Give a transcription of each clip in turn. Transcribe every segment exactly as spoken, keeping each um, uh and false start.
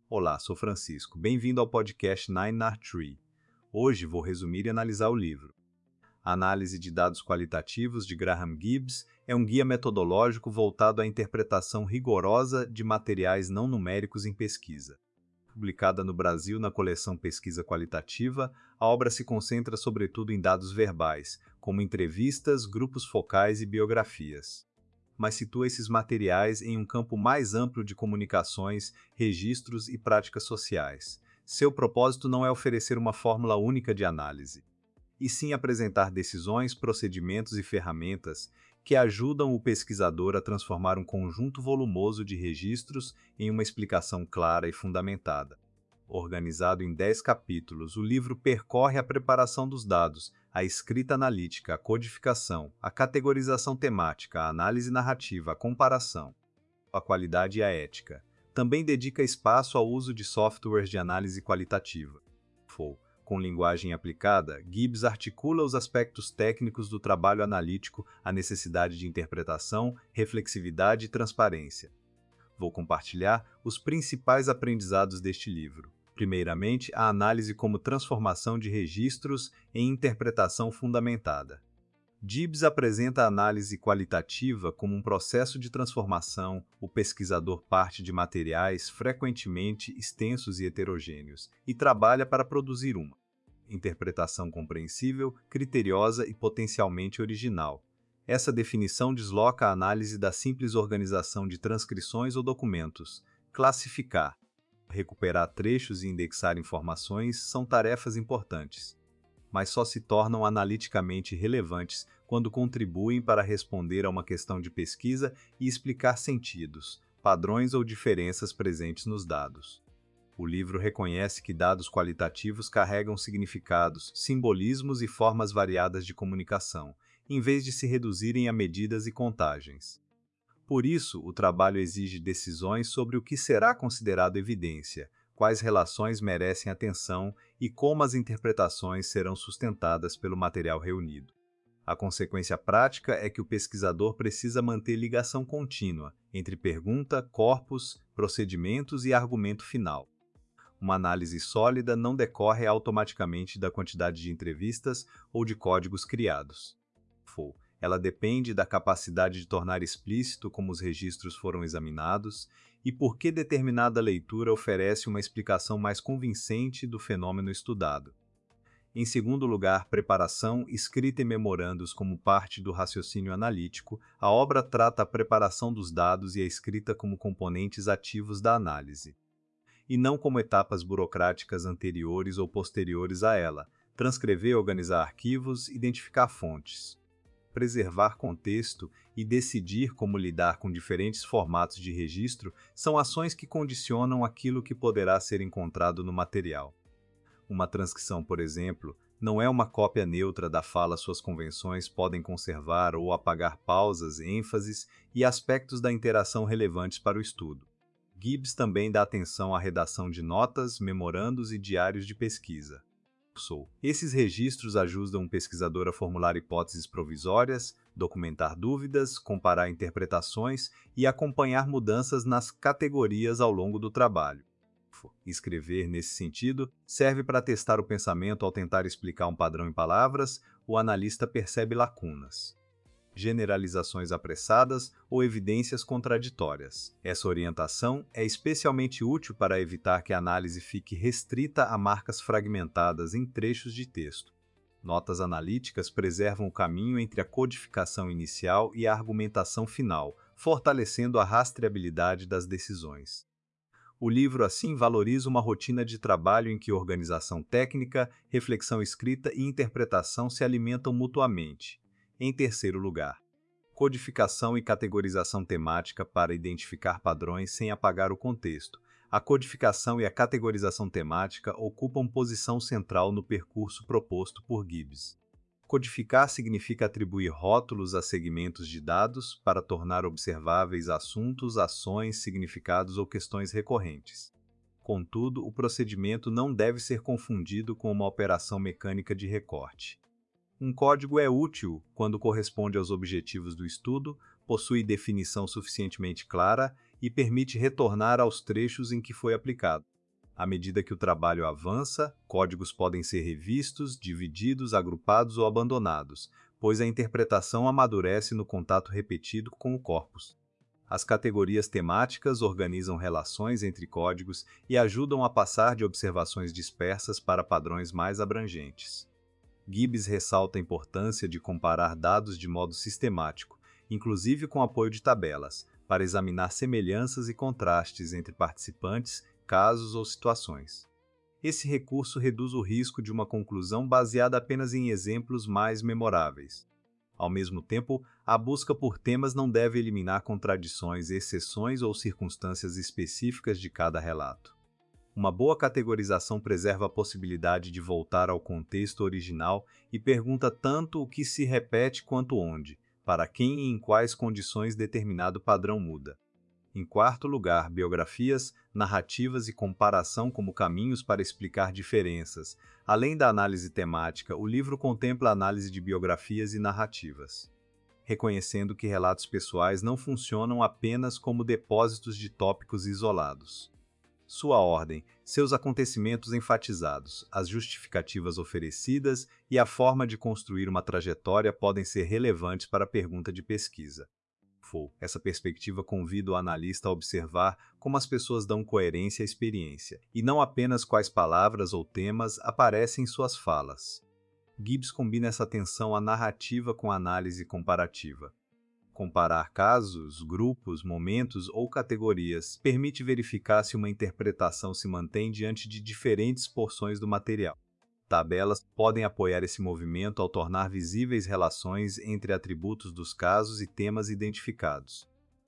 Olá, sou Francisco. Bem-vindo ao podcast Nine R Tree. Hoje vou resumir e analisar o livro. A Análise de Dados Qualitativos de Graham Gibbs é um guia metodológico voltado à interpretação rigorosa de materiais não numéricos em pesquisa. Publicada no Brasil na coleção Pesquisa Qualitativa, a obra se concentra sobretudo em dados verbais, como entrevistas, grupos focais e biografias, mas situa esses materiais em um campo mais amplo de comunicações, registros e práticas sociais. Seu propósito não é oferecer uma fórmula única de análise, e sim apresentar decisões, procedimentos e ferramentas que ajudam o pesquisador a transformar um conjunto volumoso de registros em uma explicação clara e fundamentada. Organizado em dez capítulos, o livro percorre a preparação dos dados, a escrita analítica, a codificação, a categorização temática, a análise narrativa, a comparação, a qualidade e a ética. Também dedica espaço ao uso de softwares de análise qualitativa. Com linguagem aplicada, Gibbs articula os aspectos técnicos do trabalho analítico, a necessidade de interpretação, reflexividade e transparência. Vou compartilhar os principais aprendizados deste livro. Primeiramente, a análise como transformação de registros em interpretação fundamentada. Gibbs apresenta a análise qualitativa como um processo de transformação. O pesquisador parte de materiais frequentemente extensos e heterogêneos e trabalha para produzir uma interpretação compreensível, criteriosa e potencialmente original. Essa definição desloca a análise da simples organização de transcrições ou documentos. Classificar, recuperar trechos e indexar informações são tarefas importantes, mas só se tornam analiticamente relevantes quando contribuem para responder a uma questão de pesquisa e explicar sentidos, padrões ou diferenças presentes nos dados. O livro reconhece que dados qualitativos carregam significados, simbolismos e formas variadas de comunicação, em vez de se reduzirem a medidas e contagens. Por isso, o trabalho exige decisões sobre o que será considerado evidência, quais relações merecem atenção e como as interpretações serão sustentadas pelo material reunido. A consequência prática é que o pesquisador precisa manter ligação contínua entre pergunta, corpus, procedimentos e argumento final. Uma análise sólida não decorre automaticamente da quantidade de entrevistas ou de códigos criados. Ela depende da capacidade de tornar explícito como os registros foram examinados e por que determinada leitura oferece uma explicação mais convincente do fenômeno estudado. Em segundo lugar, preparação, escrita e memorandos como parte do raciocínio analítico, a obra trata a preparação dos dados e a escrita como componentes ativos da análise, e não como etapas burocráticas anteriores ou posteriores a ela. Transcrever e organizar arquivos, identificar fontes, preservar contexto e decidir como lidar com diferentes formatos de registro são ações que condicionam aquilo que poderá ser encontrado no material. Uma transcrição, por exemplo, não é uma cópia neutra da fala. Suas convenções podem conservar ou apagar pausas, ênfases e aspectos da interação relevantes para o estudo. Gibbs também dá atenção à redação de notas, memorandos e diários de pesquisa. Esses registros ajudam o pesquisador a formular hipóteses provisórias, documentar dúvidas, comparar interpretações e acompanhar mudanças nas categorias ao longo do trabalho. Escrever, nesse sentido, serve para testar o pensamento ao tentar explicar um padrão em palavras. O analista percebe lacunas, generalizações apressadas ou evidências contraditórias. Essa orientação é especialmente útil para evitar que a análise fique restrita a marcas fragmentadas em trechos de texto. Notas analíticas preservam o caminho entre a codificação inicial e a argumentação final, fortalecendo a rastreabilidade das decisões. O livro, assim, valoriza uma rotina de trabalho em que organização técnica, reflexão escrita e interpretação se alimentam mutuamente. Em terceiro lugar, codificação e categorização temática para identificar padrões sem apagar o contexto. A codificação e a categorização temática ocupam posição central no percurso proposto por Gibbs. Codificar significa atribuir rótulos a segmentos de dados para tornar observáveis assuntos, ações, significados ou questões recorrentes. Contudo, o procedimento não deve ser confundido com uma operação mecânica de recorte. Um código é útil quando corresponde aos objetivos do estudo, possui definição suficientemente clara e permite retornar aos trechos em que foi aplicado. À medida que o trabalho avança, códigos podem ser revistos, divididos, agrupados ou abandonados, pois a interpretação amadurece no contato repetido com o corpus. As categorias temáticas organizam relações entre códigos e ajudam a passar de observações dispersas para padrões mais abrangentes. Gibbs ressalta a importância de comparar dados de modo sistemático, inclusive com apoio de tabelas, para examinar semelhanças e contrastes entre participantes, casos ou situações. Esse recurso reduz o risco de uma conclusão baseada apenas em exemplos mais memoráveis. Ao mesmo tempo, a busca por temas não deve eliminar contradições, exceções ou circunstâncias específicas de cada relato. Uma boa categorização preserva a possibilidade de voltar ao contexto original e pergunta tanto o que se repete quanto onde, para quem e em quais condições determinado padrão muda. Em quarto lugar, biografias, narrativas e comparação como caminhos para explicar diferenças. Além da análise temática, o livro contempla a análise de biografias e narrativas, reconhecendo que relatos pessoais não funcionam apenas como depósitos de tópicos isolados. Sua ordem, seus acontecimentos enfatizados, as justificativas oferecidas e a forma de construir uma trajetória podem ser relevantes para a pergunta de pesquisa. Essa perspectiva convida o analista a observar como as pessoas dão coerência à experiência, e não apenas quais palavras ou temas aparecem em suas falas. Gibbs combina essa tensão à narrativa com a análise comparativa. Comparar casos, grupos, momentos ou categorias permite verificar se uma interpretação se mantém diante de diferentes porções do material. Tabelas podem apoiar esse movimento ao tornar visíveis relações entre atributos dos casos e temas identificados,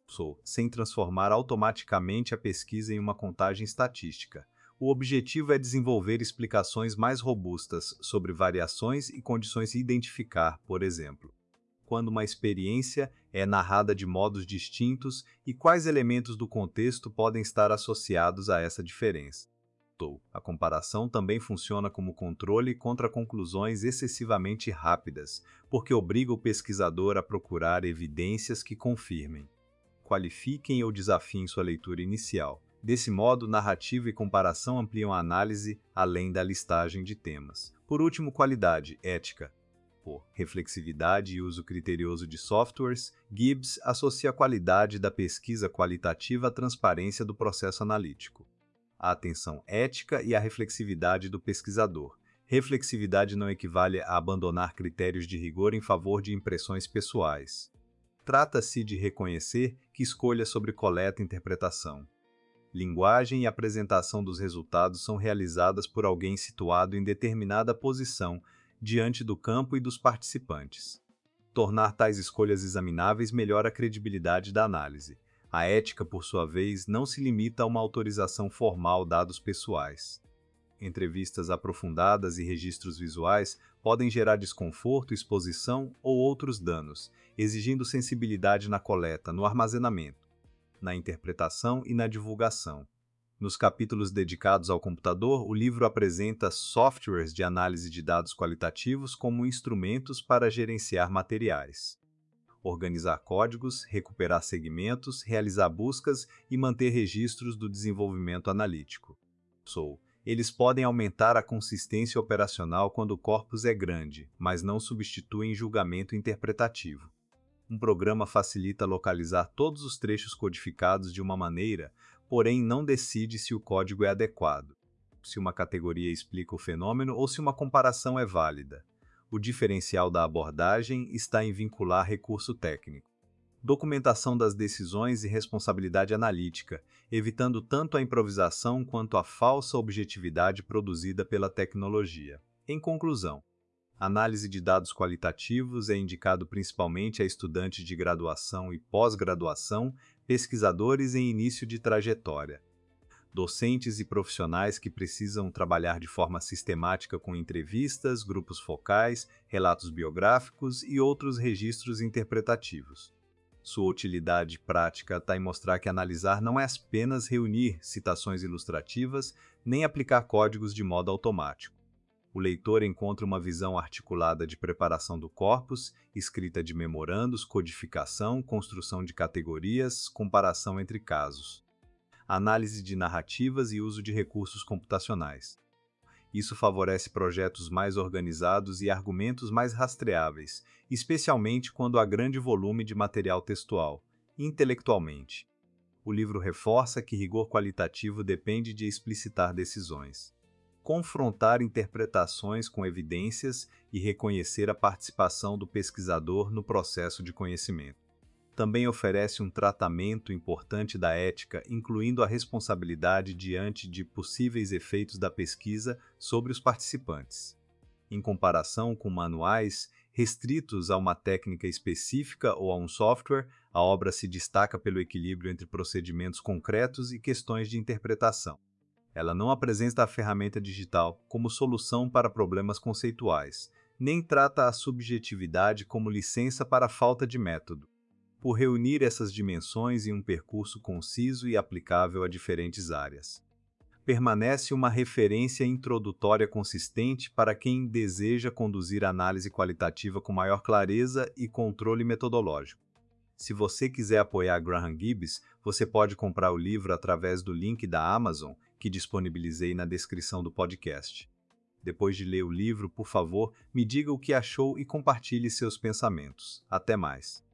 sem transformar automaticamente a pesquisa em uma contagem estatística. O objetivo é desenvolver explicações mais robustas sobre variações e condições e identificar, por exemplo, quando uma experiência é narrada de modos distintos e quais elementos do contexto podem estar associados a essa diferença. A comparação também funciona como controle contra conclusões excessivamente rápidas, porque obriga o pesquisador a procurar evidências que confirmem, qualifiquem ou desafiem sua leitura inicial. Desse modo, narrativa e comparação ampliam a análise além da listagem de temas. Por último, qualidade, ética. Por reflexividade e uso criterioso de softwares, Gibbs associa a qualidade da pesquisa qualitativa à transparência do processo analítico, a atenção ética e a reflexividade do pesquisador. Reflexividade não equivale a abandonar critérios de rigor em favor de impressões pessoais. Trata-se de reconhecer que escolhas sobre coleta e interpretação, linguagem e apresentação dos resultados são realizadas por alguém situado em determinada posição diante do campo e dos participantes. Tornar tais escolhas examináveis melhora a credibilidade da análise. A ética, por sua vez, não se limita a uma autorização formal de dados pessoais. Entrevistas aprofundadas e registros visuais podem gerar desconforto, exposição ou outros danos, exigindo sensibilidade na coleta, no armazenamento, na interpretação e na divulgação. Nos capítulos dedicados ao computador, o livro apresenta softwares de análise de dados qualitativos como instrumentos para gerenciar materiais, organizar códigos, recuperar segmentos, realizar buscas e manter registros do desenvolvimento analítico. Eles podem aumentar a consistência operacional quando o corpus é grande, mas não substituem julgamento interpretativo. Um programa facilita localizar todos os trechos codificados de uma maneira, porém não decide se o código é adequado, se uma categoria explica o fenômeno ou se uma comparação é válida. O diferencial da abordagem está em vincular recurso técnico, documentação das decisões e responsabilidade analítica, evitando tanto a improvisação quanto a falsa objetividade produzida pela tecnologia. Em conclusão, análise de dados qualitativos é indicado principalmente a estudantes de graduação e pós-graduação, pesquisadores em início de trajetória, docentes e profissionais que precisam trabalhar de forma sistemática com entrevistas, grupos focais, relatos biográficos e outros registros interpretativos. Sua utilidade prática está em mostrar que analisar não é apenas reunir citações ilustrativas, nem aplicar códigos de modo automático. O leitor encontra uma visão articulada de preparação do corpus, escrita de memorandos, codificação, construção de categorias, comparação entre casos. análise de narrativas e uso de recursos computacionais. Isso favorece projetos mais organizados e argumentos mais rastreáveis, especialmente quando há grande volume de material textual. Intelectualmente, o livro reforça que rigor qualitativo depende de explicitar decisões, confrontar interpretações com evidências e reconhecer a participação do pesquisador no processo de conhecimento. Também oferece um tratamento importante da ética, incluindo a responsabilidade diante de possíveis efeitos da pesquisa sobre os participantes. Em comparação com manuais restritos a uma técnica específica ou a um software, a obra se destaca pelo equilíbrio entre procedimentos concretos e questões de interpretação. Ela não apresenta a ferramenta digital como solução para problemas conceituais, nem trata a subjetividade como licença para a falta de método. Por reunir essas dimensões em um percurso conciso e aplicável a diferentes áreas, permanece uma referência introdutória consistente para quem deseja conduzir análise qualitativa com maior clareza e controle metodológico. Se você quiser apoiar Graham Gibbs, você pode comprar o livro através do link da Amazon, que disponibilizei na descrição do podcast. Depois de ler o livro, por favor, me diga o que achou e compartilhe seus pensamentos. Até mais!